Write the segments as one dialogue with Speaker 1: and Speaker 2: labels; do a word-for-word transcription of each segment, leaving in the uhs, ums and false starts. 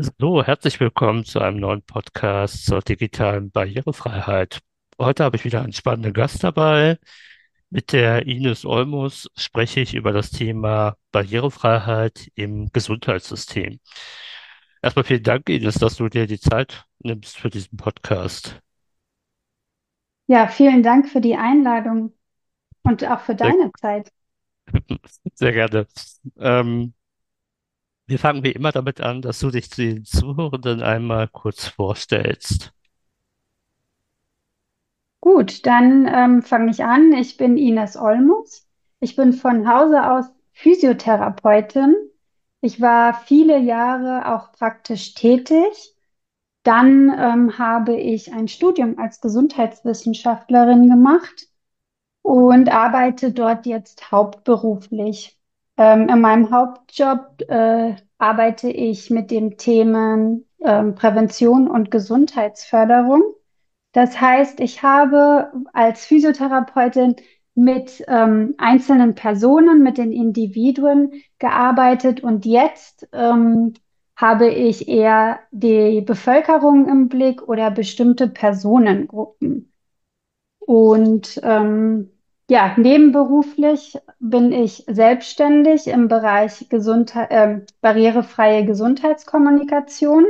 Speaker 1: So, herzlich willkommen zu einem neuen Podcast zur digitalen Barrierefreiheit. Heute habe ich wieder einen spannenden Gast dabei. Mit der Ines Olmus spreche ich über das Thema Barrierefreiheit im Gesundheitssystem. Erstmal vielen Dank, Ines, dass du dir die Zeit nimmst für diesen Podcast.
Speaker 2: Ja, vielen Dank für die Einladung und auch für
Speaker 1: Sehr,
Speaker 2: deine Zeit.
Speaker 1: sehr gerne. Ähm, wir fangen wie immer damit an, dass du dich den Zuhörenden einmal kurz vorstellst.
Speaker 2: Gut, dann ähm, fange ich an. Ich bin Ines Olmus. Ich bin von Hause aus Physiotherapeutin. Ich war viele Jahre auch praktisch tätig. Dann ähm, habe ich ein Studium als Gesundheitswissenschaftlerin gemacht und arbeite dort jetzt hauptberuflich. Ähm, in meinem Hauptjob äh, arbeite ich mit den Themen ähm, Prävention und Gesundheitsförderung. Das heißt, ich habe als Physiotherapeutin mit ähm, einzelnen Personen, mit den Individuen gearbeitet und jetzt ähm, habe ich eher die Bevölkerung im Blick oder bestimmte Personengruppen. Und ähm, ja, nebenberuflich bin ich selbstständig im Bereich Gesundheit, äh, barrierefreie Gesundheitskommunikation.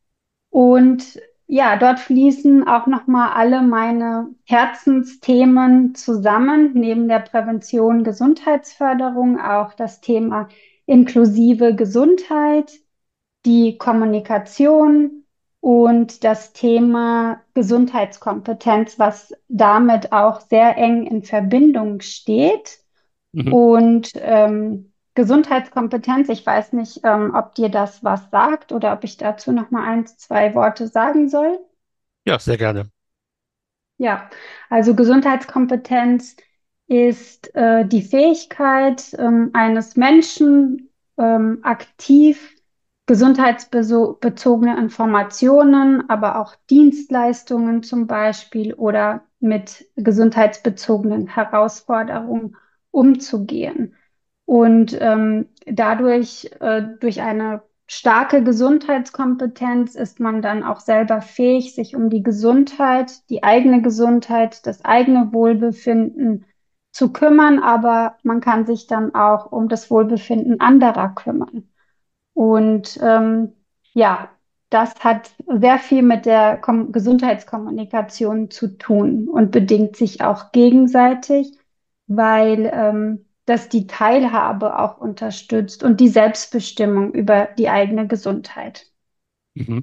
Speaker 2: Und ja, dort fließen auch nochmal alle meine Herzensthemen zusammen, neben der Prävention, Gesundheitsförderung, auch das Thema inklusive Gesundheit, die Kommunikation und das Thema Gesundheitskompetenz, was damit auch sehr eng in Verbindung steht.
Speaker 1: Mhm.
Speaker 2: Und ähm, Gesundheitskompetenz, ich weiß nicht, ähm, ob dir das was sagt oder ob ich dazu noch mal eins, zwei Worte sagen soll.
Speaker 1: Ja, sehr gerne.
Speaker 2: Ja, also Gesundheitskompetenz ist äh, die Fähigkeit ähm, eines Menschen, ähm, aktiv gesundheitsbezogene Informationen, aber auch Dienstleistungen zum Beispiel oder mit gesundheitsbezogenen Herausforderungen umzugehen. Und ähm, dadurch, äh, durch eine starke Gesundheitskompetenz ist man dann auch selber fähig, sich um die Gesundheit, die eigene Gesundheit, das eigene Wohlbefinden zu kümmern, aber man kann sich dann auch um das Wohlbefinden anderer kümmern. Und ähm, ja, das hat sehr viel mit der Kom Gesundheitskommunikation zu tun und bedingt sich auch gegenseitig, weil ähm, das die Teilhabe auch unterstützt und die Selbstbestimmung über die eigene Gesundheit.
Speaker 1: Mhm.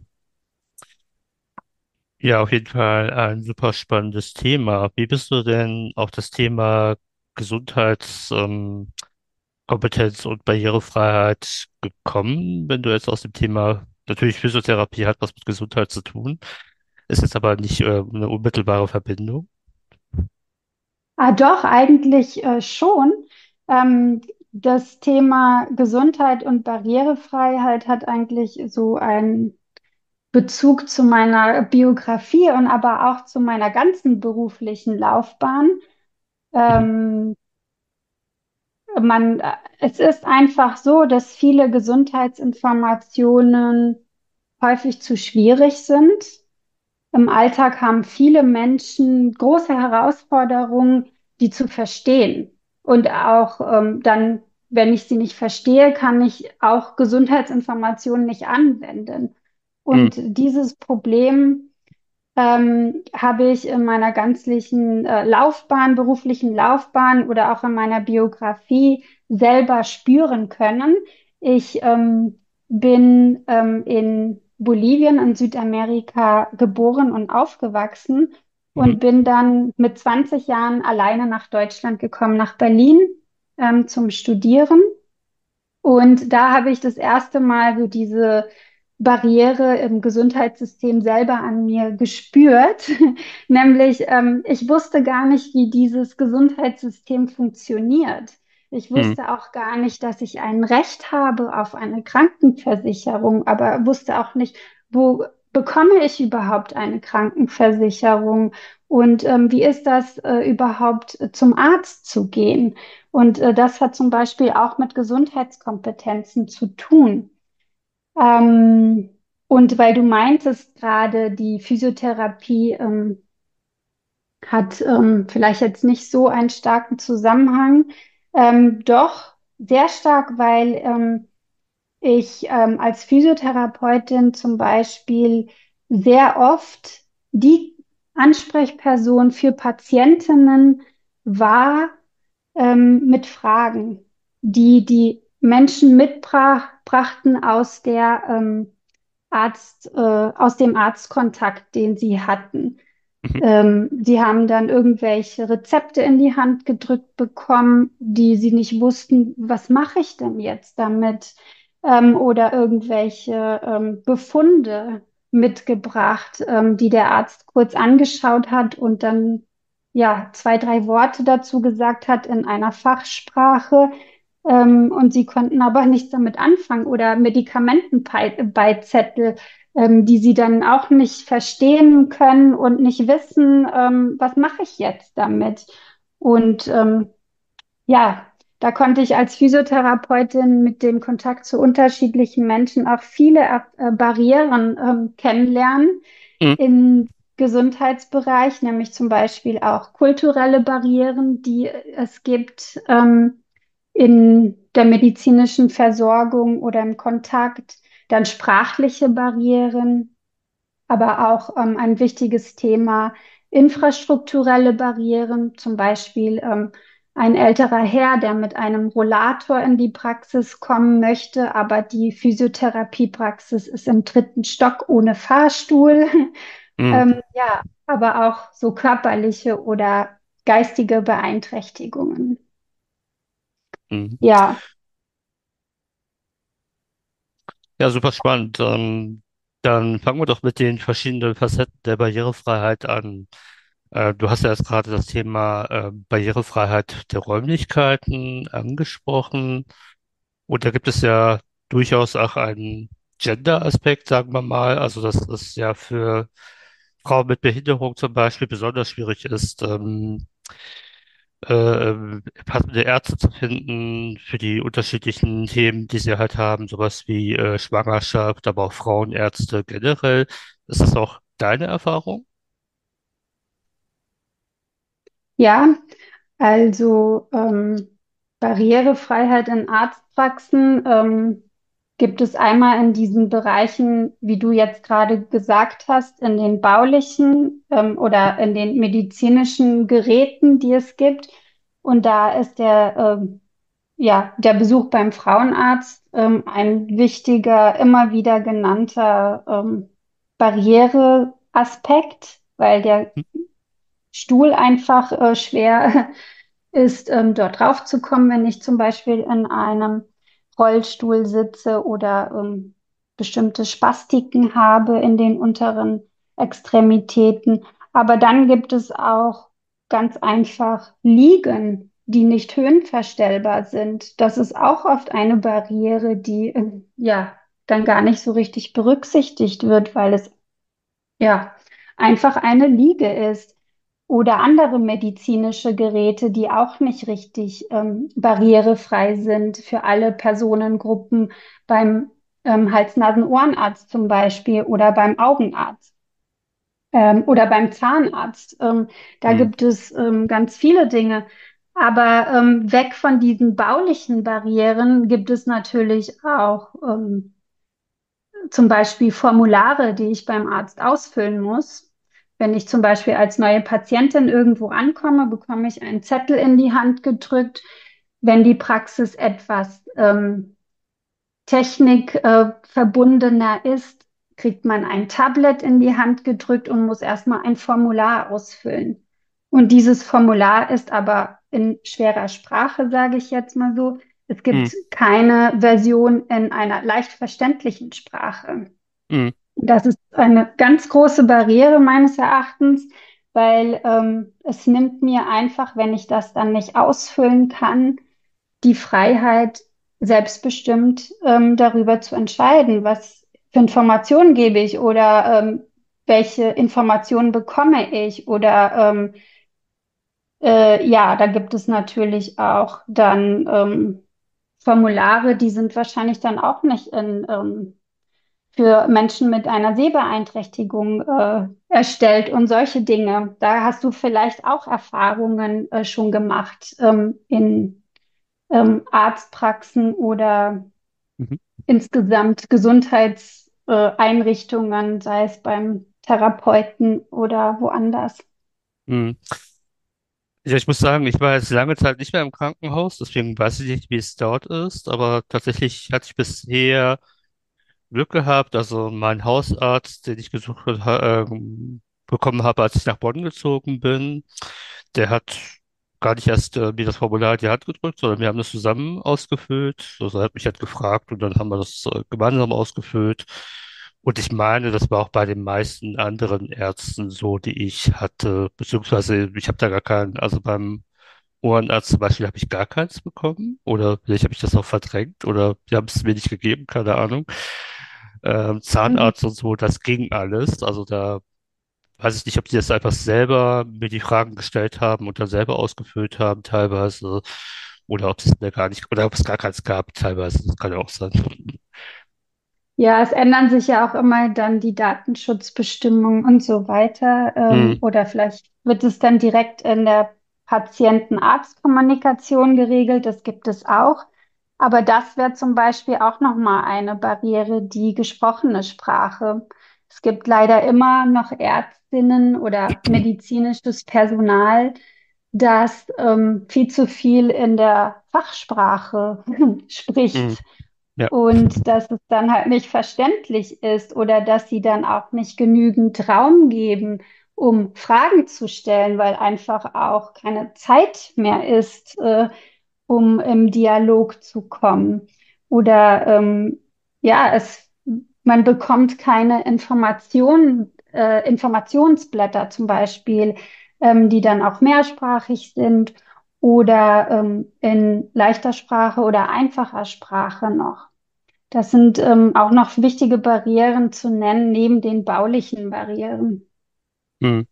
Speaker 1: Ja, auf jeden Fall ein super spannendes Thema. Wie bist du denn auf das Thema Gesundheitskompetenz ähm, Kompetenz und Barrierefreiheit gekommen, wenn du jetzt aus dem Thema, natürlich Physiotherapie hat was mit Gesundheit zu tun, ist jetzt aber nicht äh, eine unmittelbare Verbindung.
Speaker 2: Ah, doch, eigentlich äh, schon. Ähm, Das Thema Gesundheit und Barrierefreiheit hat eigentlich so einen Bezug zu meiner Biografie und aber auch zu meiner ganzen beruflichen Laufbahn.
Speaker 1: Mhm.
Speaker 2: Ähm, man, äh, Es ist einfach so, dass viele Gesundheitsinformationen häufig zu schwierig sind. Im Alltag haben viele Menschen große Herausforderungen, die zu verstehen. Und auch ähm, dann, wenn ich sie nicht verstehe, kann ich auch Gesundheitsinformationen nicht anwenden.
Speaker 1: Mhm.
Speaker 2: Und dieses Problem ähm, habe ich in meiner ganzlichen äh, Laufbahn, beruflichen Laufbahn oder auch in meiner Biografie selber spüren können. Ich ähm, bin ähm, in Bolivien in Südamerika geboren und aufgewachsen
Speaker 1: Mhm.
Speaker 2: und bin dann mit zwanzig Jahren alleine nach Deutschland gekommen, nach Berlin ähm, zum Studieren. Und da habe ich das erste Mal so diese Barriere im Gesundheitssystem selber an mir gespürt. Nämlich, ähm, ich wusste gar nicht, wie dieses Gesundheitssystem funktioniert. Ich
Speaker 1: Mhm.
Speaker 2: wusste auch gar nicht, dass ich ein Recht habe auf eine Krankenversicherung, aber wusste auch nicht, wo bekomme ich überhaupt eine Krankenversicherung und ähm, wie ist das äh, überhaupt äh, zum Arzt zu gehen? Und äh, das hat zum Beispiel auch mit Gesundheitskompetenzen zu tun. Ähm, Und weil du meintest gerade, die Physiotherapie ähm, hat ähm, vielleicht jetzt nicht so einen starken Zusammenhang, ähm, doch sehr stark, weil ähm, ich ähm, als Physiotherapeutin zum Beispiel sehr oft die Ansprechperson für Patientinnen war ähm, mit Fragen, die die Menschen mitbrachten aus der ähm, Arzt, äh, aus dem Arztkontakt, den sie hatten.
Speaker 1: Mhm.
Speaker 2: Ähm, sie haben dann irgendwelche Rezepte in die Hand gedrückt bekommen, die sie nicht wussten, was mache ich denn jetzt damit? Ähm, oder irgendwelche ähm, Befunde mitgebracht, ähm, die der Arzt kurz angeschaut hat und dann ja zwei, drei Worte dazu gesagt hat in einer Fachsprache. Ähm, und sie konnten aber nichts damit anfangen oder Medikamentenbeizettel, ähm, die sie dann auch nicht verstehen können und nicht wissen, ähm, was mache ich jetzt damit. Und ähm, ja, da konnte ich als Physiotherapeutin mit dem Kontakt zu unterschiedlichen Menschen auch viele äh, Barrieren ähm, kennenlernen
Speaker 1: Mhm.
Speaker 2: im Gesundheitsbereich, nämlich zum Beispiel auch kulturelle Barrieren, die es gibt ähm, in der medizinischen Versorgung oder im Kontakt, dann sprachliche Barrieren, aber auch ähm, ein wichtiges Thema, infrastrukturelle Barrieren, zum Beispiel ähm, ein älterer Herr, der mit einem Rollator in die Praxis kommen möchte, aber die Physiotherapiepraxis ist im dritten Stock ohne Fahrstuhl.
Speaker 1: Mhm.
Speaker 2: Ähm, ja, aber auch so körperliche oder geistige Beeinträchtigungen.
Speaker 1: Mhm.
Speaker 2: Ja,
Speaker 1: Ja, super spannend. Ähm, dann fangen wir doch mit den verschiedenen Facetten der Barrierefreiheit an. Äh, du hast ja jetzt gerade das Thema äh, Barrierefreiheit der Räumlichkeiten angesprochen. Und da gibt es ja durchaus auch einen Gender-Aspekt, sagen wir mal. Also, dass es ja für Frauen mit Behinderung zum Beispiel besonders schwierig ist, ähm, äh, passende Ärzte zu finden für die unterschiedlichen Themen, die sie halt haben, sowas wie äh, Schwangerschaft, aber auch Frauenärzte generell. Ist das auch deine Erfahrung?
Speaker 2: ja, also ähm, Barrierefreiheit in Arztpraxen ähm, gibt es einmal in diesen Bereichen, wie du jetzt gerade gesagt hast, in den baulichen ähm, oder in den medizinischen Geräten, die es gibt. Und da ist der, ähm, ja, der Besuch beim Frauenarzt ähm, ein wichtiger, immer wieder genannter ähm, Barriereaspekt, weil der
Speaker 1: Hm.
Speaker 2: Stuhl einfach äh, schwer ist, ähm, dort raufzukommen, wenn ich zum Beispiel in einem Rollstuhl sitze oder ähm, bestimmte Spastiken habe in den unteren Extremitäten. Aber dann gibt es auch ganz einfach Liegen, die nicht höhenverstellbar sind. Das ist auch oft eine Barriere, die äh, ja dann gar nicht so richtig berücksichtigt wird, weil es ja, einfach eine Liege ist. Oder andere medizinische Geräte, die auch nicht richtig ähm, barrierefrei sind für alle Personengruppen beim ähm, Hals-Nasen-Ohrenarzt zum Beispiel oder beim Augenarzt ähm, oder beim Zahnarzt. Ähm, da
Speaker 1: Hm.
Speaker 2: gibt es ähm, ganz viele Dinge. Aber ähm, weg von diesen baulichen Barrieren gibt es natürlich auch ähm, zum Beispiel Formulare, die ich beim Arzt ausfüllen muss. Wenn ich zum Beispiel als neue Patientin irgendwo ankomme, bekomme ich einen Zettel in die Hand gedrückt. Wenn die Praxis etwas ähm, technikverbundener äh, verbundener ist, kriegt man ein Tablet in die Hand gedrückt und muss erstmal ein Formular ausfüllen. Und dieses Formular ist aber in schwerer Sprache, sage ich jetzt mal so. Es
Speaker 1: Hm.
Speaker 2: gibt keine Version in einer leicht verständlichen Sprache.
Speaker 1: Hm.
Speaker 2: Das ist eine ganz große Barriere meines Erachtens, weil ähm, es nimmt mir einfach, wenn ich das dann nicht ausfüllen kann, die Freiheit, selbstbestimmt ähm, darüber zu entscheiden, was für Informationen gebe ich oder ähm, welche Informationen bekomme ich oder ähm, äh, ja, da gibt es natürlich auch dann ähm, Formulare, die sind wahrscheinlich dann auch nicht in ähm, für Menschen mit einer Sehbeeinträchtigung äh, erstellt und solche Dinge. Da hast du vielleicht auch Erfahrungen äh, schon gemacht ähm, in ähm, Arztpraxen oder
Speaker 1: Mhm.
Speaker 2: insgesamt Gesundheitseinrichtungen, sei es beim Therapeuten oder woanders.
Speaker 1: Mhm. Ja, ich muss sagen, ich war jetzt lange Zeit nicht mehr im Krankenhaus, deswegen weiß ich nicht, wie es dort ist, aber tatsächlich hatte ich bisher Glück gehabt. Also mein Hausarzt, den ich gesucht ha- ähm, bekommen habe, als ich nach Bonn gezogen bin, der hat gar nicht erst äh, mir das Formular in die Hand gedrückt, sondern wir haben das zusammen ausgefüllt. Also er hat mich halt gefragt und dann haben wir das äh, gemeinsam ausgefüllt. Und ich meine, das war auch bei den meisten anderen Ärzten so, die ich hatte, beziehungsweise ich habe da gar keinen, also beim Ohrenarzt zum Beispiel habe ich gar keins bekommen oder vielleicht habe ich das auch verdrängt oder die haben es mir nicht gegeben, keine Ahnung. Ähm,
Speaker 2: Mhm.
Speaker 1: Zahnarzt und so, das ging alles. Also da weiß ich nicht, ob die das einfach selber mir die Fragen gestellt haben und dann selber ausgefüllt haben teilweise oder ob es mir gar nicht oder ob es gar keins gab teilweise. Das kann ja auch sein.
Speaker 2: Ja, es ändern sich ja auch immer dann die Datenschutzbestimmungen und so weiter.
Speaker 1: Hm,
Speaker 2: Ähm, oder vielleicht wird es dann direkt in der Patient-Arzt-Kommunikation geregelt. Das gibt es auch. Aber das wäre zum Beispiel auch nochmal eine Barriere, die gesprochene Sprache. Es gibt leider immer noch Ärztinnen oder medizinisches Personal, das ähm, viel zu viel in der Fachsprache
Speaker 1: hm,
Speaker 2: spricht
Speaker 1: ja,
Speaker 2: und dass es dann halt nicht verständlich ist oder dass sie dann auch nicht genügend Raum geben, um Fragen zu stellen, weil einfach auch keine Zeit mehr ist, äh, um im Dialog zu kommen. Oder ähm, ja, es, man bekommt keine Informationen, äh, Informationsblätter zum Beispiel, ähm, die dann auch mehrsprachig sind oder ähm, in leichter Sprache oder einfacher Sprache noch. Das sind ähm, auch noch wichtige Barrieren zu nennen, neben den baulichen Barrieren.
Speaker 1: hm.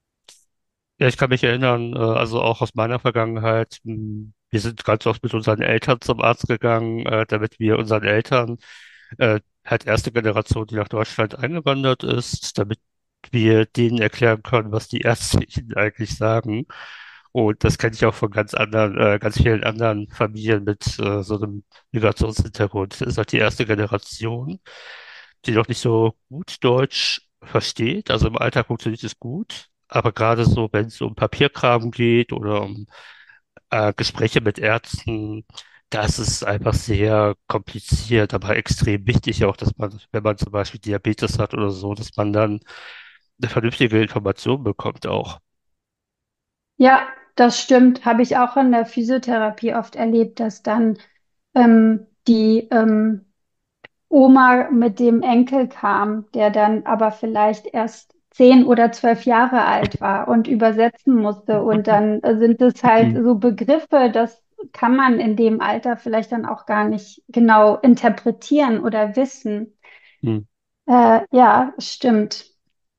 Speaker 1: Ja, ich kann mich erinnern, äh, also auch aus meiner Vergangenheit, mh, wir sind ganz oft mit unseren Eltern zum Arzt gegangen, äh, damit wir unseren Eltern, äh, halt erste Generation, die nach Deutschland eingewandert ist, damit wir denen erklären können, was die Ärzte ihnen eigentlich sagen. Und das kenne ich auch von ganz anderen, äh, ganz vielen anderen Familien mit äh, so einem Migrationshintergrund. Das ist halt die erste Generation, die noch nicht so gut Deutsch versteht. Also im Alltag funktioniert es gut, aber gerade so, wenn es um Papierkram geht oder um äh, Gespräche mit Ärzten, das ist einfach sehr kompliziert, aber extrem wichtig auch, dass man, wenn man zum Beispiel Diabetes hat oder so, dass man dann eine vernünftige Information bekommt auch.
Speaker 2: Ja, das stimmt. Habe ich auch in der Physiotherapie oft erlebt, dass dann ähm, die ähm, Oma mit dem Enkel kam, der dann aber vielleicht erst zehn oder zwölf Jahre alt war und übersetzen musste. Und dann äh, sind es halt
Speaker 1: Hm,
Speaker 2: so Begriffe, das kann man in dem Alter vielleicht dann auch gar nicht genau interpretieren oder wissen.
Speaker 1: hm,
Speaker 2: Äh, ja, stimmt.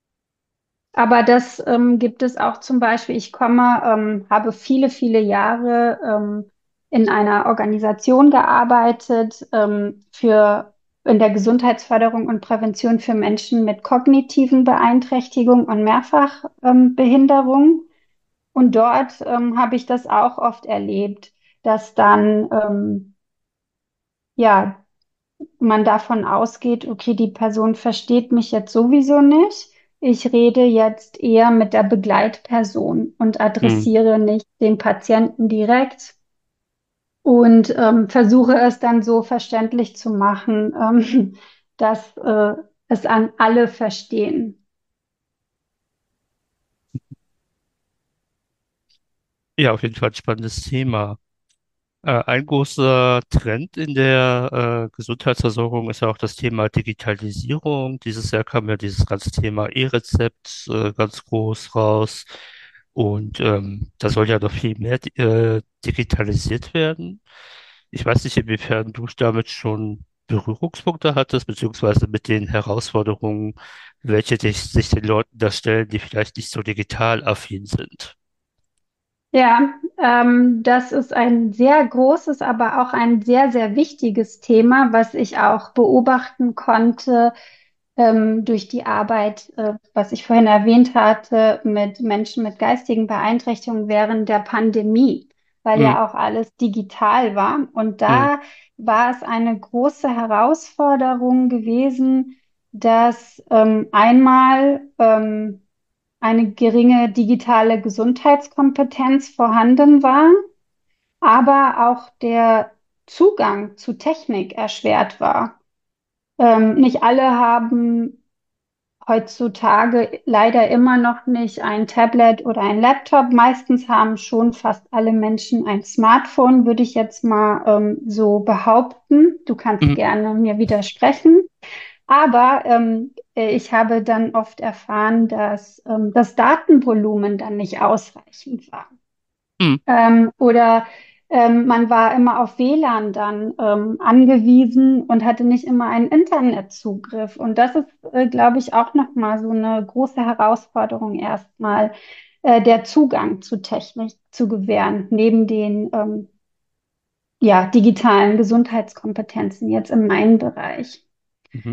Speaker 2: Aber das ähm, gibt es auch zum Beispiel. Ich komme, ähm, habe viele, viele Jahre ähm, in einer Organisation gearbeitet ähm, für in der Gesundheitsförderung und Prävention für Menschen mit kognitiven Beeinträchtigungen und Mehrfachbehinderung. Ähm, Behinderung. Und dort ähm, habe ich das auch oft erlebt, dass dann ähm, ja man davon ausgeht, okay, die Person versteht mich jetzt sowieso nicht. Ich rede jetzt eher mit der Begleitperson und
Speaker 1: hm.
Speaker 2: adressiere nicht den Patienten direkt und ähm, versuche es dann so verständlich zu machen, ähm, dass äh, es an alle verstehen.
Speaker 1: Ja, auf jeden Fall ein spannendes Thema. Äh, ein großer Trend in der äh, Gesundheitsversorgung ist ja auch das Thema Digitalisierung. Dieses Jahr kam ja dieses ganze Thema E-Rezept äh, ganz groß raus. Und ähm, da soll ja noch viel mehr di- äh, digitalisiert werden. Ich weiß nicht, inwiefern du damit schon Berührungspunkte hattest, beziehungsweise mit den Herausforderungen, welche dich, sich den Leuten da stellen, die vielleicht nicht so digital affin sind.
Speaker 2: Ja, ähm, das ist ein sehr großes, aber auch ein sehr, sehr wichtiges Thema, was ich auch beobachten konnte ähm, durch die Arbeit, äh, was ich vorhin erwähnt hatte, mit Menschen mit geistigen Beeinträchtigungen während der Pandemie, weil
Speaker 1: Mm,
Speaker 2: ja auch alles digital war. Und
Speaker 1: mm,
Speaker 2: da war es eine große Herausforderung gewesen, dass ähm, einmal ähm, eine geringe digitale Gesundheitskompetenz vorhanden war, aber auch der Zugang zu Technik erschwert war. Ähm, nicht alle haben heutzutage leider immer noch nicht ein Tablet oder ein Laptop. Meistens haben schon fast alle Menschen ein Smartphone, würde ich jetzt mal ähm, so behaupten. Du kannst
Speaker 1: mm,
Speaker 2: gerne mir widersprechen. Aber ähm, äh, ich habe dann oft erfahren, dass ähm, das Datenvolumen dann nicht ausreichend war.
Speaker 1: mm,
Speaker 2: Ähm, oder ähm, man war immer auf W L A N dann ähm, angewiesen und hatte nicht immer einen Internetzugriff. Und das ist, äh, glaube ich, auch nochmal so eine große Herausforderung erstmal, äh, der Zugang zu Technik zu gewähren, neben den ähm, ja, digitalen Gesundheitskompetenzen jetzt in meinem Bereich.
Speaker 1: mhm,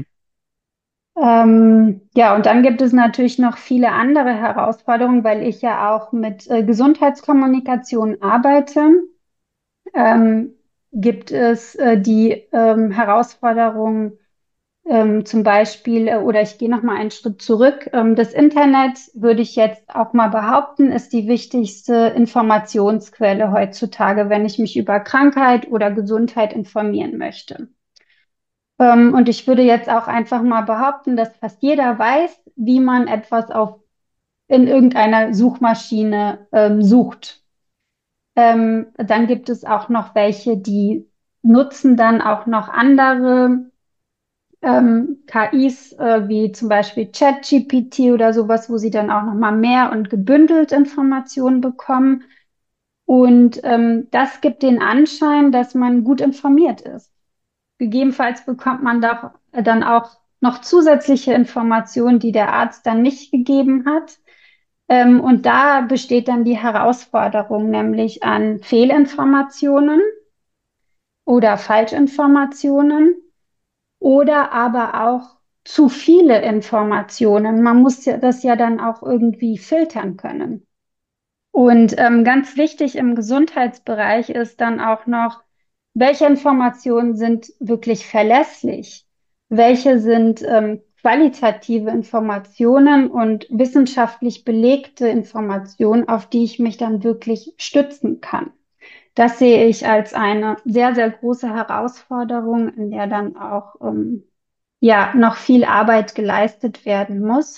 Speaker 2: Ähm, ja, und dann gibt es natürlich noch viele andere Herausforderungen, weil ich ja auch mit äh, Gesundheitskommunikation arbeite. Ähm, gibt es äh, die ähm, Herausforderung, ähm, zum Beispiel, äh, oder ich gehe noch mal einen Schritt zurück. Ähm, das Internet, würde ich jetzt auch mal behaupten, ist die wichtigste Informationsquelle heutzutage, wenn ich mich über Krankheit oder Gesundheit informieren möchte. Ähm, und ich würde jetzt auch einfach mal behaupten, dass fast jeder weiß, wie man etwas auf, in irgendeiner Suchmaschine ähm, sucht. Ähm, dann gibt es auch noch welche, die nutzen dann auch noch andere ähm, K Is, äh, wie zum Beispiel ChatGPT oder sowas, wo sie dann auch noch mal mehr und gebündelt Informationen bekommen. Und ähm, das gibt den Anschein, dass man gut informiert ist. Gegebenenfalls bekommt man doch äh, dann auch noch zusätzliche Informationen, die der Arzt dann nicht gegeben hat. Ähm, und da besteht dann die Herausforderung, nämlich an Fehlinformationen oder Falschinformationen oder aber auch zu viele Informationen. Man muss ja das ja dann auch irgendwie filtern können. Und ähm, ganz wichtig im Gesundheitsbereich ist dann auch noch, welche Informationen sind wirklich verlässlich? Welche sind ähm, qualitative Informationen und wissenschaftlich belegte Informationen, auf die ich mich dann wirklich stützen kann? Das sehe ich als eine sehr, sehr große Herausforderung, in der dann auch ähm, ja noch viel Arbeit geleistet werden muss.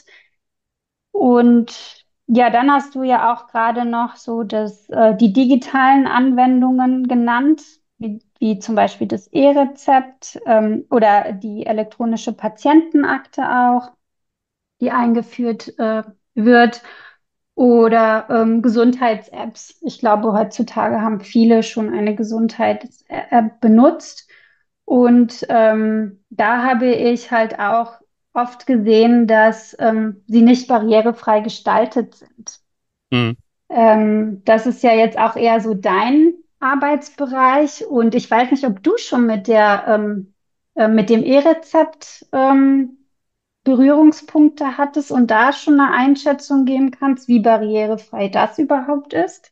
Speaker 2: Und ja, dann hast du ja auch gerade noch so das, äh, die digitalen Anwendungen genannt, wie, wie zum Beispiel das E-Rezept ähm, oder die elektronische Patientenakte auch, die eingeführt äh, wird. Oder ähm, Gesundheits-Apps. Ich glaube, heutzutage haben viele schon eine Gesundheits-App benutzt. Und ähm, da habe ich halt auch oft gesehen, dass ähm, sie nicht barrierefrei gestaltet sind.
Speaker 1: mm.
Speaker 2: Ähm, das ist ja jetzt auch eher so dein Arbeitsbereich. Und ich weiß nicht, ob du schon mit der, ähm, äh, mit dem E-Rezept ähm, Berührungspunkte hattest und da schon eine Einschätzung geben kannst, wie barrierefrei das überhaupt ist?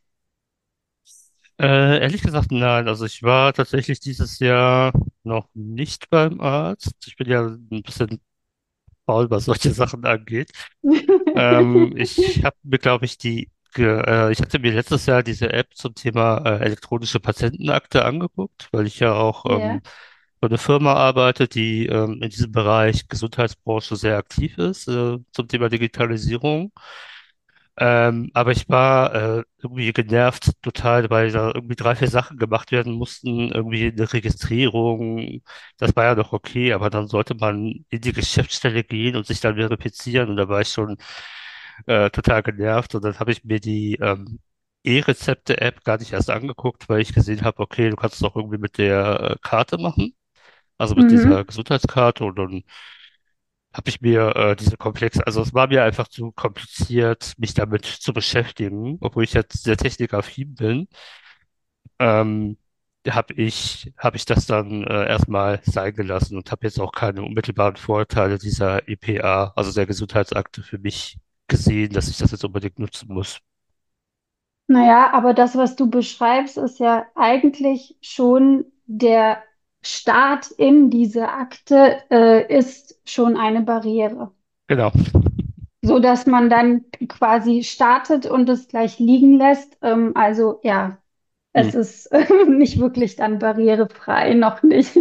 Speaker 1: Äh, ehrlich gesagt, nein. Also ich war tatsächlich dieses Jahr noch nicht beim Arzt. Ich bin ja ein bisschen faul, was solche Sachen angeht. Ähm, ich habe mir, glaube ich, die, ge- äh, ich hatte mir letztes Jahr diese App zum Thema äh, elektronische Patientenakte angeguckt, weil ich ja auch
Speaker 2: Ja.
Speaker 1: ähm, für eine Firma arbeite, die ähm, in diesem Bereich Gesundheitsbranche sehr aktiv ist, äh, zum Thema Digitalisierung. Ähm, aber ich war äh, irgendwie genervt total, weil da irgendwie drei, vier Sachen gemacht werden mussten. Irgendwie eine Registrierung, das war ja noch okay, aber dann sollte man in die Geschäftsstelle gehen und sich dann verifizieren. Und da war ich schon äh, total genervt. Und dann habe ich mir die ähm, E-Rezepte-App gar nicht erst angeguckt, weil ich gesehen habe, okay, du kannst es auch irgendwie mit der äh, Karte machen, also mit dieser
Speaker 2: Mhm.
Speaker 1: Gesundheitskarte. Und dann habe ich mir äh, diese komplexe, also es war mir einfach zu kompliziert, mich damit zu beschäftigen, obwohl ich jetzt sehr technikaffin bin. Ähm, habe ich, habe ich das dann äh, erstmal sein gelassen und habe jetzt auch keine unmittelbaren Vorteile dieser E P A, also der Gesundheitsakte, für mich gesehen, dass ich das jetzt unbedingt nutzen muss.
Speaker 2: Naja, aber das, was du beschreibst, ist ja eigentlich schon der Start in diese Akte, äh, ist schon eine Barriere.
Speaker 1: Genau.
Speaker 2: So dass man dann quasi startet und es gleich liegen lässt. Ähm, also ja,
Speaker 1: Hm.
Speaker 2: es ist nicht wirklich dann barrierefrei, noch nicht.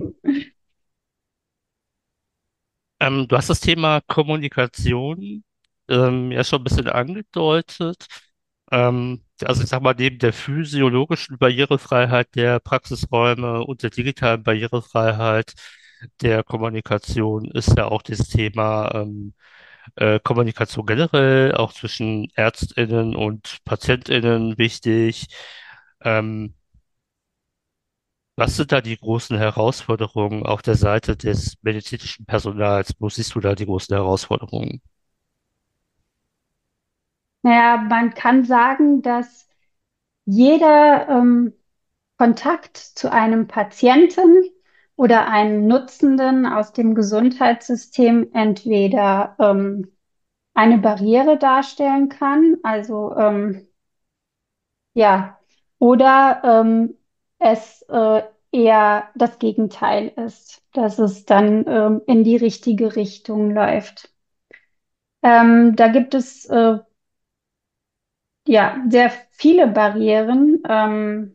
Speaker 1: Ähm, du hast das Thema Kommunikation ähm, ja schon ein bisschen angedeutet. Ähm, also ich sag mal, neben der physiologischen Barrierefreiheit der Praxisräume und der digitalen Barrierefreiheit der Kommunikation ist ja auch das Thema ähm, äh, Kommunikation generell, auch zwischen ÄrztInnen und PatientInnen wichtig. Ähm, Was sind da die großen Herausforderungen auf der Seite des medizinischen Personals? Wo siehst du da die großen Herausforderungen?
Speaker 2: Naja, man kann sagen, dass jeder ähm, Kontakt zu einem Patienten oder einem Nutzenden aus dem Gesundheitssystem entweder ähm, eine Barriere darstellen kann, also ähm, ja, oder ähm, es äh, eher das Gegenteil ist, dass es dann ähm, in die richtige Richtung läuft. Ähm, da gibt es äh, ja sehr viele Barrieren. Ähm,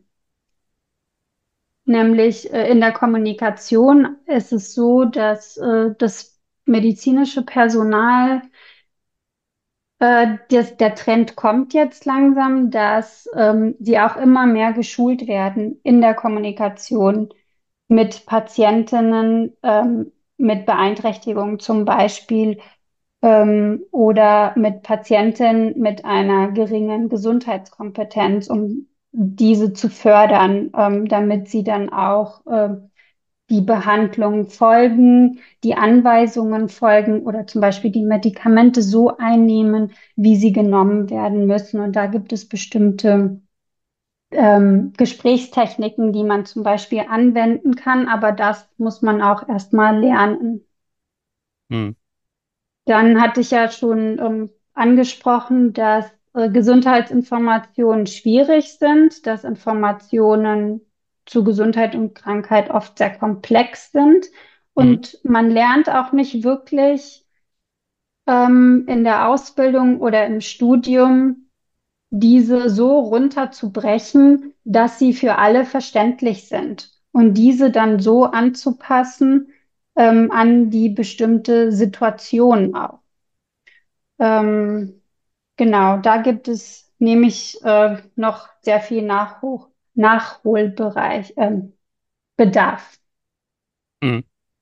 Speaker 2: Nämlich äh, in der Kommunikation ist es so, dass äh, das medizinische Personal, äh, das, der Trend kommt jetzt langsam, dass ähm, sie auch immer mehr geschult werden in der Kommunikation mit Patientinnen ähm, mit Beeinträchtigungen zum Beispiel ähm, oder mit Patienten mit einer geringen Gesundheitskompetenz, um diese zu fördern, ähm, damit sie dann auch äh, die Behandlung folgen, die Anweisungen folgen oder zum Beispiel die Medikamente so einnehmen, wie sie genommen werden müssen. Und da gibt es bestimmte ähm, Gesprächstechniken, die man zum Beispiel anwenden kann, aber das muss man auch erstmal lernen.
Speaker 1: Hm,
Speaker 2: Dann hatte ich ja schon ähm, angesprochen, dass äh, Gesundheitsinformationen schwierig sind, dass Informationen zu Gesundheit und Krankheit oft sehr komplex sind
Speaker 1: hm,
Speaker 2: und man lernt auch nicht wirklich ähm, in der Ausbildung oder im Studium diese so runterzubrechen, dass sie für alle verständlich sind und diese dann so anzupassen ähm, an die bestimmte Situation auch. Ähm, genau, da gibt es nämlich äh, noch sehr viel Nachhoch Nachholbereich, ähm, Bedarf.
Speaker 1: hm.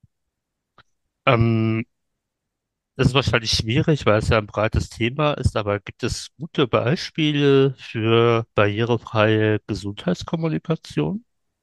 Speaker 1: Ähm, Das ist wahrscheinlich schwierig, weil es ja ein breites Thema ist, aber gibt es gute Beispiele für barrierefreie Gesundheitskommunikation?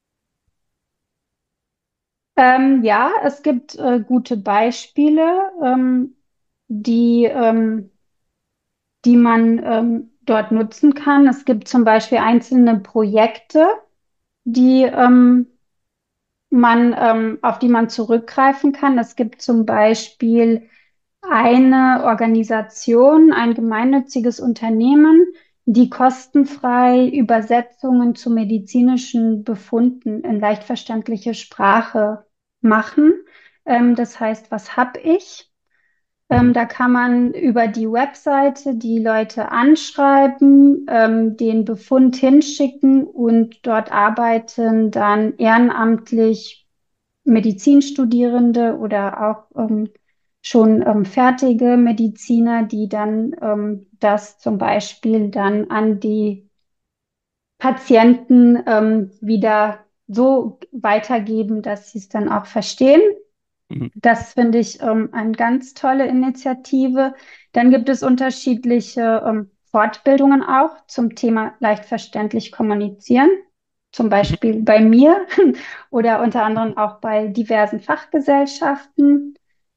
Speaker 2: Ähm, ja, es gibt äh, gute Beispiele, ähm, die, ähm, die man ähm, dort nutzen kann. Es gibt zum Beispiel einzelne Projekte, die ähm, man, ähm, auf die man zurückgreifen kann. Es gibt zum Beispiel eine Organisation, ein gemeinnütziges Unternehmen, die kostenfrei Übersetzungen zu medizinischen Befunden in leicht verständliche Sprache machen. Ähm, das heißt, was hab ich?
Speaker 1: Mhm.
Speaker 2: Ähm, da kann man über die Webseite die Leute anschreiben, ähm, den Befund hinschicken und dort arbeiten dann ehrenamtlich Medizinstudierende oder auch ähm, schon ähm, fertige Mediziner, die dann ähm, das zum Beispiel dann an die Patienten ähm, wieder so weitergeben, dass sie es dann auch verstehen.
Speaker 1: Mhm.
Speaker 2: Das finde ich ähm, eine ganz tolle Initiative. Dann gibt es unterschiedliche ähm, Fortbildungen auch zum Thema leicht verständlich kommunizieren. Zum
Speaker 1: Mhm.
Speaker 2: Beispiel bei mir oder unter anderem auch bei diversen Fachgesellschaften.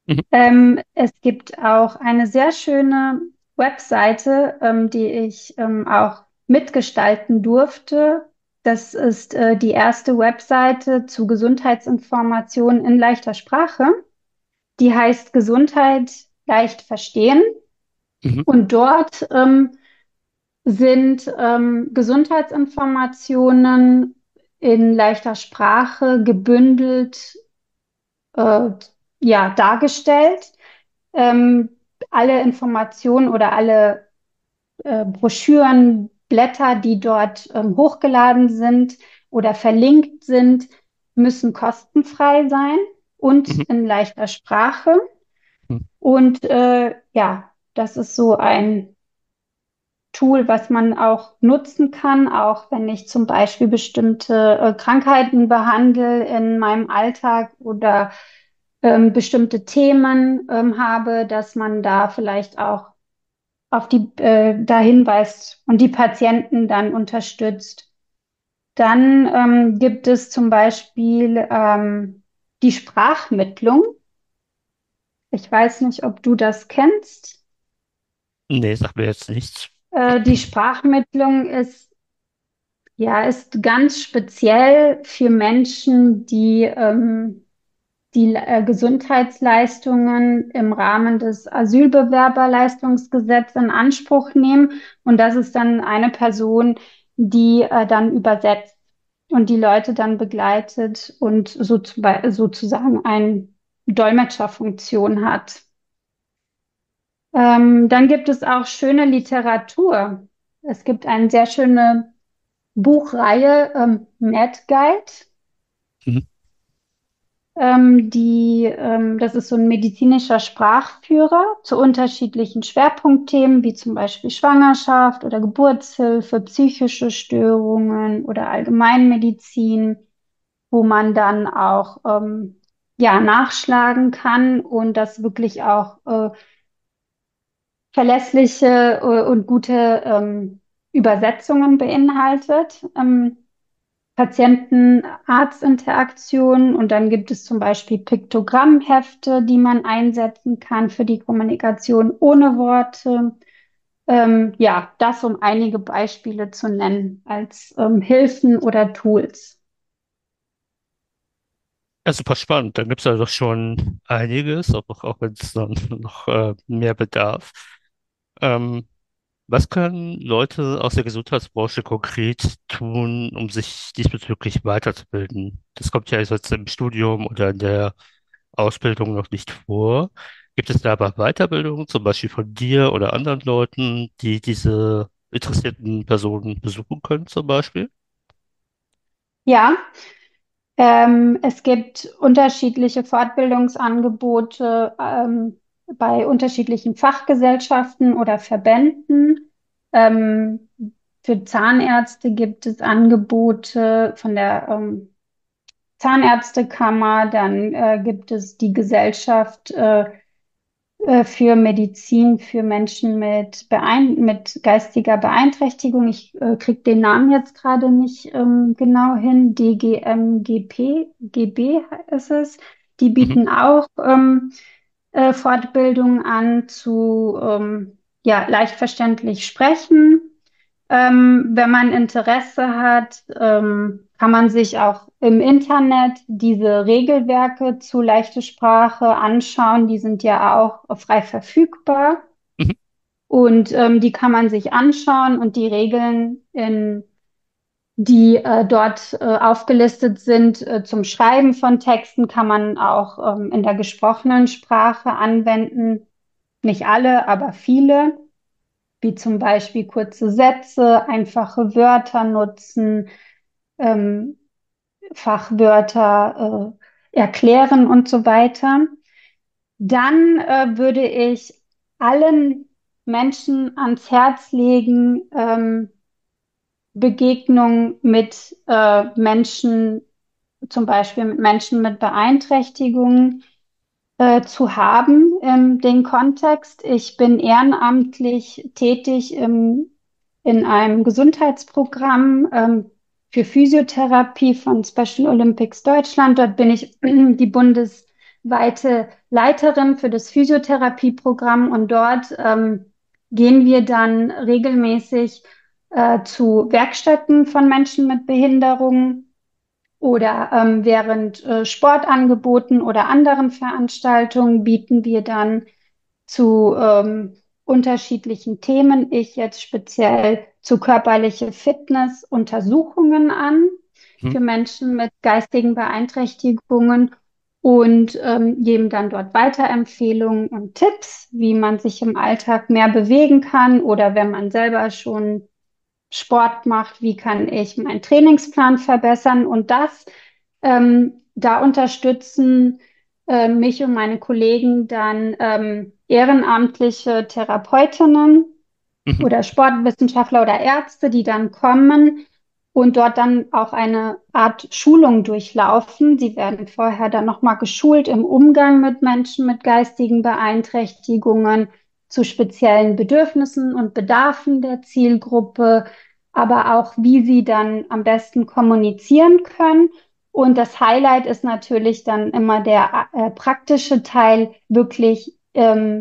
Speaker 1: Mhm.
Speaker 2: Ähm, es gibt auch eine sehr schöne Webseite, ähm, die ich ähm, auch mitgestalten durfte. Das ist äh, die erste Webseite zu Gesundheitsinformationen in leichter Sprache. Die heißt Gesundheit leicht verstehen.
Speaker 1: Mhm.
Speaker 2: Und dort ähm, sind ähm, Gesundheitsinformationen in leichter Sprache gebündelt, äh, ja, dargestellt. Ähm, Alle Informationen oder alle äh, Broschüren, Blätter, die dort ähm, hochgeladen sind oder verlinkt sind, müssen kostenfrei sein und
Speaker 1: Mhm.
Speaker 2: in leichter Sprache.
Speaker 1: Mhm.
Speaker 2: Und äh, ja, das ist so ein Tool, was man auch nutzen kann, auch wenn ich zum Beispiel bestimmte äh, Krankheiten behandle in meinem Alltag oder ähm, bestimmte Themen ähm, habe, dass man da vielleicht auch auf die äh, da hinweist und die Patienten dann unterstützt. Dann ähm, gibt es zum Beispiel ähm, die Sprachmittlung. Ich weiß nicht, ob du das kennst.
Speaker 1: Nee, sag mir jetzt nichts.
Speaker 2: Äh, die Sprachmittlung ist ja ist ganz speziell für Menschen, die ähm, die äh, Gesundheitsleistungen im Rahmen des Asylbewerberleistungsgesetzes in Anspruch nehmen. Und das ist dann eine Person, die äh, dann übersetzt und die Leute dann begleitet und so zu, sozusagen eine Dolmetscherfunktion hat. Ähm, dann gibt es auch schöne Literatur. Es gibt eine sehr schöne Buchreihe, ähm, Mad Guide.
Speaker 1: Mhm.
Speaker 2: Ähm, die, ähm, das ist so ein medizinischer Sprachführer zu unterschiedlichen Schwerpunktthemen, wie zum Beispiel Schwangerschaft oder Geburtshilfe, psychische Störungen oder Allgemeinmedizin, wo man dann auch ähm, ja, nachschlagen kann und das wirklich auch äh, verlässliche äh, und gute ähm, Übersetzungen beinhaltet. Ähm, Patienten-Arzt-Interaktion und dann gibt es zum Beispiel Piktogrammhefte, die man einsetzen kann für die Kommunikation ohne Worte. Ähm, ja, das um einige Beispiele zu nennen als ähm, Hilfen oder Tools.
Speaker 1: Ja, super spannend. Dann gibt es ja doch schon einiges, auch, auch wenn es dann noch äh, mehr bedarf. Ähm, Was können Leute aus der Gesundheitsbranche konkret tun, um sich diesbezüglich weiterzubilden? Das kommt ja jetzt im Studium oder in der Ausbildung noch nicht vor. Gibt es da aber Weiterbildungen, zum Beispiel von dir oder anderen Leuten, die diese interessierten Personen besuchen können, zum Beispiel?
Speaker 2: Ja, ähm, es gibt unterschiedliche Fortbildungsangebote ähm, bei unterschiedlichen Fachgesellschaften oder Verbänden. Ähm, für Zahnärzte gibt es Angebote von der ähm, Zahnärztekammer, dann äh, gibt es die Gesellschaft äh, äh, für Medizin für Menschen mit, Beein mit geistiger Beeinträchtigung. Ich äh, kriege den Namen jetzt gerade nicht ähm, genau hin. D G M G P, G B ist es. Die
Speaker 1: Mhm.
Speaker 2: bieten auch ähm, äh, Fortbildungen an zu ähm, ja, leicht verständlich sprechen. Ähm, wenn man Interesse hat, ähm, kann man sich auch im Internet diese Regelwerke zu leichte Sprache anschauen. Die sind ja auch frei verfügbar
Speaker 1: Mhm.
Speaker 2: und ähm, die kann man sich anschauen und die Regeln, in, die äh, dort äh, aufgelistet sind äh, zum Schreiben von Texten, kann man auch ähm, in der gesprochenen Sprache anwenden. Nicht alle, aber viele, wie zum Beispiel kurze Sätze, einfache Wörter nutzen, ähm, Fachwörter äh, erklären und so weiter. Dann äh, würde ich allen Menschen ans Herz legen, ähm, Begegnung mit äh, Menschen, zum Beispiel mit Menschen mit Beeinträchtigungen, äh, zu haben in den Kontext. Ich bin ehrenamtlich tätig im, in einem Gesundheitsprogramm ähm, für Physiotherapie von Special Olympics Deutschland. Dort bin ich die Bundeswehr weltweite Leiterin für das Physiotherapieprogramm und dort ähm, gehen wir dann regelmäßig äh, zu Werkstätten von Menschen mit Behinderungen oder ähm, während äh, Sportangeboten oder anderen Veranstaltungen bieten wir dann zu ähm, unterschiedlichen Themen. Ich jetzt speziell zu körperliche Fitness Untersuchungen an
Speaker 1: Hm?
Speaker 2: für Menschen mit geistigen Beeinträchtigungen und ähm, geben dann dort Weiterempfehlungen und Tipps, wie man sich im Alltag mehr bewegen kann oder wenn man selber schon Sport macht, wie kann ich meinen Trainingsplan verbessern und das, ähm, da unterstützen äh, mich und meine Kollegen dann ähm, ehrenamtliche Therapeutinnen
Speaker 1: Mhm.
Speaker 2: oder Sportwissenschaftler oder Ärzte, die dann kommen und dort dann auch eine Art Schulung durchlaufen. Sie werden vorher dann nochmal geschult im Umgang mit Menschen mit geistigen Beeinträchtigungen, zu speziellen Bedürfnissen und Bedarfen der Zielgruppe, aber auch, wie sie dann am besten kommunizieren können. Und das Highlight ist natürlich dann immer der äh, praktische Teil, wirklich ähm,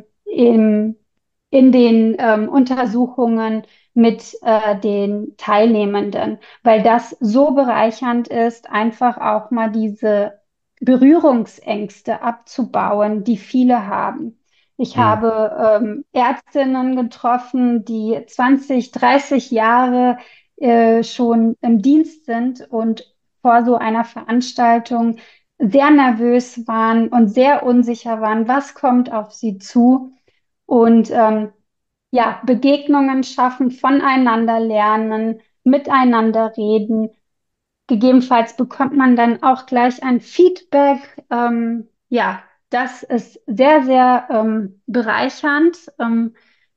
Speaker 2: im in den ähm, Untersuchungen mit äh, den Teilnehmenden, weil das so bereichernd ist, einfach auch mal diese Berührungsängste abzubauen, die viele haben. Ich
Speaker 1: Hm.
Speaker 2: habe ähm, Ärztinnen getroffen, die zwanzig, dreißig Jahre äh, schon im Dienst sind und vor so einer Veranstaltung sehr nervös waren und sehr unsicher waren, was kommt auf sie zu. Und ähm, ja, Begegnungen schaffen, voneinander lernen, miteinander reden. Gegebenenfalls bekommt man dann auch gleich ein Feedback. Ähm, ja, das ist sehr, sehr ähm, bereichernd. Ähm,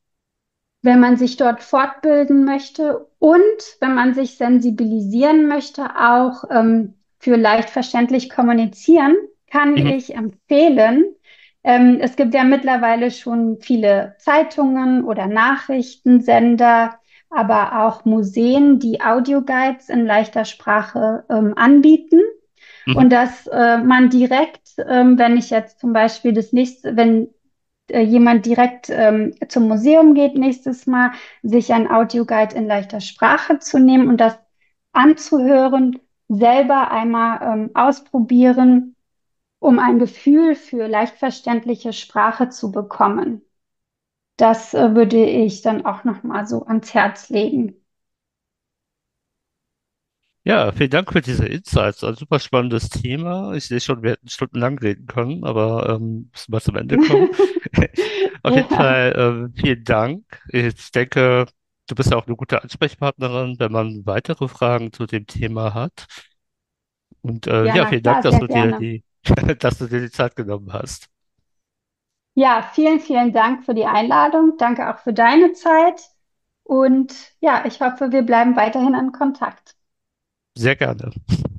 Speaker 2: wenn man sich dort fortbilden möchte und wenn man sich sensibilisieren möchte, auch ähm, für leicht verständlich kommunizieren, kann
Speaker 1: Mhm.
Speaker 2: ich empfehlen. Ähm, es gibt ja mittlerweile schon viele Zeitungen oder Nachrichtensender, aber auch Museen, die Audioguides in leichter Sprache ähm, anbieten.
Speaker 1: Mhm.
Speaker 2: Und dass äh, man direkt, ähm, wenn ich jetzt zum Beispiel das nächste, wenn äh, jemand direkt ähm, zum Museum geht nächstes Mal, sich ein Audioguide in leichter Sprache zu nehmen und das anzuhören, selber einmal ähm, ausprobieren, um ein Gefühl für leicht verständliche Sprache zu bekommen. Das äh, würde ich dann auch noch mal so ans Herz legen.
Speaker 1: Ja, vielen Dank für diese Insights. Ein super spannendes Thema. Ich sehe schon, wir hätten stundenlang reden können, aber ähm, müssen wir zum Ende kommen. Auf jeden
Speaker 2: Ja,
Speaker 1: Fall ähm, vielen Dank. Ich denke, du bist ja auch eine gute Ansprechpartnerin, wenn man weitere Fragen zu dem Thema hat. Und äh,
Speaker 2: ja,
Speaker 1: ja,
Speaker 2: na
Speaker 1: vielen Dank,
Speaker 2: klar,
Speaker 1: dass
Speaker 2: sehr
Speaker 1: du dir
Speaker 2: gerne.
Speaker 1: die, dass du dir die Zeit genommen hast.
Speaker 2: Ja, vielen, vielen Dank für die Einladung. Danke auch für deine Zeit. Und ja, ich hoffe, wir bleiben weiterhin in Kontakt.
Speaker 1: Sehr gerne.